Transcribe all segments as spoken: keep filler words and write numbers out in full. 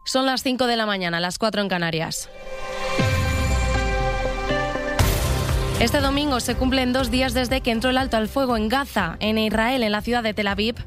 Son las cinco de la mañana, las cuatro en Canarias. Este domingo se cumplen dos días desde que entró el alto al fuego en Gaza, en Israel, en la ciudad de Tel Aviv.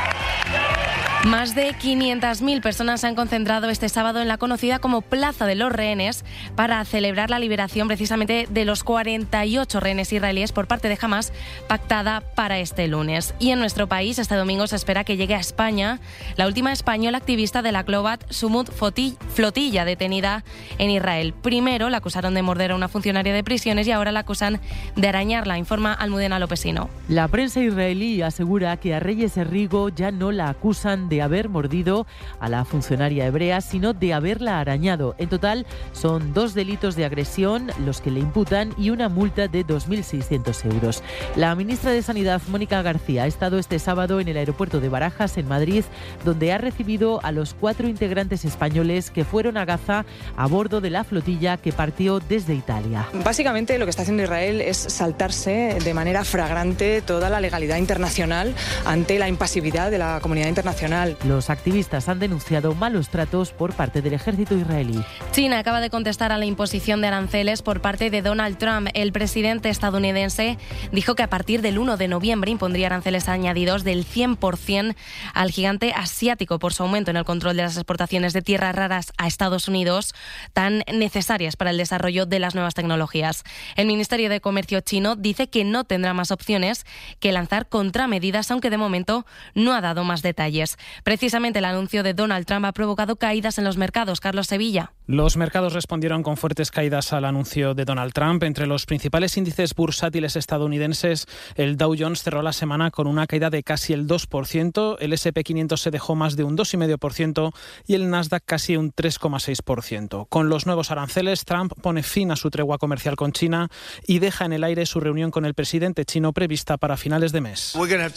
Más de quinientas mil personas se han concentrado este sábado en la conocida como Plaza de los Rehenes para celebrar la liberación precisamente de los cuarenta y ocho rehenes israelíes por parte de Hamás, pactada para este lunes. Y en nuestro país, este domingo se espera que llegue a España la última española activista de la Clobat, Sumut Flotilla, detenida en Israel. Primero la acusaron de morder a una funcionaria de prisiones y ahora la acusan de arañarla, informa Almudena Lopesino. La prensa israelí asegura que a Reyes Errigo ya no la acusan de haber mordido a la funcionaria hebrea, sino de haberla arañado. En total, son dos delitos de agresión los que le imputan y una multa de dos mil seiscientos euros. La ministra de Sanidad, Mónica García, ha estado este sábado en el aeropuerto de Barajas, en Madrid, donde ha recibido a los cuatro integrantes españoles que fueron a Gaza a bordo de la flotilla que partió desde Italia. Básicamente, lo que está haciendo Israel es saltarse de manera flagrante toda la legalidad internacional ante la impasividad de la comunidad internacional. Los activistas han denunciado malos tratos por parte del ejército israelí. China acaba de contestar a la imposición de aranceles por parte de Donald Trump. El presidente estadounidense dijo que a partir del uno de noviembre impondría aranceles añadidos del cien por ciento al gigante asiático por su aumento en el control de las exportaciones de tierras raras a Estados Unidos, tan necesarias para el desarrollo de las nuevas tecnologías. El Ministerio de Comercio chino dice que no tendrá más opciones que lanzar contramedidas, aunque de momento no ha dado más detalles. Precisamente el anuncio de Donald Trump ha provocado caídas en los mercados. Carlos Sevilla. Los mercados respondieron con fuertes caídas al anuncio de Donald Trump. Entre los principales índices bursátiles estadounidenses, el Dow Jones cerró la semana con una caída de casi el dos por ciento, el ese and pe quinientos se dejó más de un dos coma cinco por ciento y el Nasdaq casi un tres coma seis por ciento. Con los nuevos aranceles, Trump pone fin a su tregua comercial con China y deja en el aire su reunión con el presidente chino prevista para finales de mes.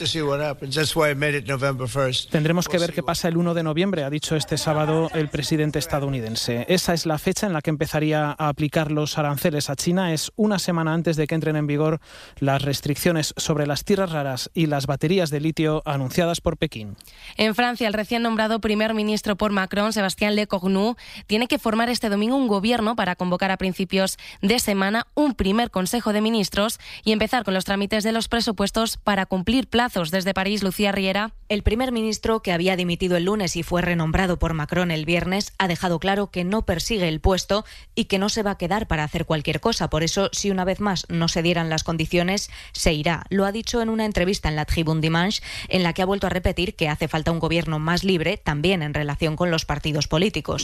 Tendremos que ver qué pasa el uno de noviembre, ha dicho este sábado el presidente estadounidense. Esa es la fecha en la que empezaría a aplicar los aranceles a China. Es una semana antes de que entren en vigor las restricciones sobre las tierras raras y las baterías de litio anunciadas por Pekín. En Francia, el recién nombrado primer ministro por Macron, Sébastien Lecornu, tiene que formar este domingo un gobierno para convocar a principios de semana un primer Consejo de Ministros y empezar con los trámites de los presupuestos para cumplir plazos. Desde París, Lucía Riera. El primer ministro, que había dimitido el lunes y fue renombrado por Macron el viernes, ha dejado claro que no persigue el puesto y que no se va a quedar para hacer cualquier cosa. Por eso, si una vez más no se dieran las condiciones, se irá. Lo ha dicho en una entrevista en la Tribune Dimanche, en la que ha vuelto a repetir que hace falta un gobierno más libre, también en relación con los partidos políticos.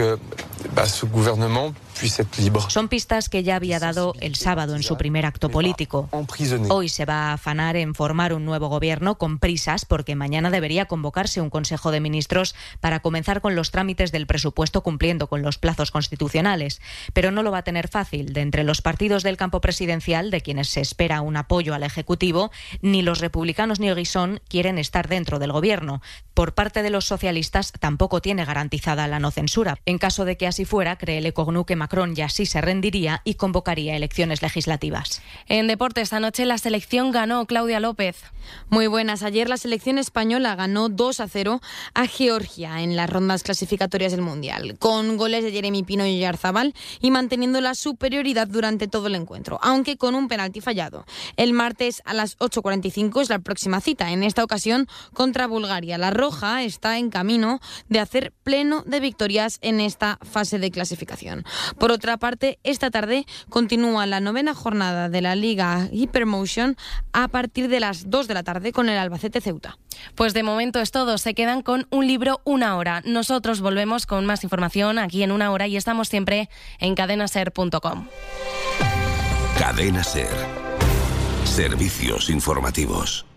Son pistas que ya había dado el sábado en su primer acto político. Hoy se va a afanar en formar un nuevo gobierno con prisas, porque mañana debería convocarse un Consejo de Ministros para comenzar con los trámites del presupuesto cumpliendo con los plazos constitucionales. Pero no lo va a tener fácil. De entre los partidos del campo presidencial, de quienes se espera un apoyo al Ejecutivo, ni los republicanos ni Guisón quieren estar dentro del gobierno. Por parte de los socialistas tampoco tiene garantizada la no censura. En caso de que así fuera, cree Lecornu que Macron ya sí se rendiría y convocaría elecciones legislativas. En deportes, anoche la selección ganó. Claudia López. Muy buenas. Ayer la selección española ganó dos a cero a Georgia en las rondas clasificatorias del Mundial, con goles de Jeremy Pino y Oyarzabal y manteniendo la superioridad durante todo el encuentro, aunque con un penalti fallado. El martes a las ocho cuarenta y cinco es la próxima cita, en esta ocasión contra Bulgaria. La roja está en camino de hacer pleno de victorias en esta fase de clasificación. Por otra parte, esta tarde continúa la novena jornada de la Liga Hypermotion a partir de las dos de la tarde con el Albacete Ceuta. Pues de momento es todo. Se quedan con un libro una hora. Nosotros volvemos con más información aquí en una hora y estamos siempre en cadena ser punto com. Cadena Ser. Servicios informativos.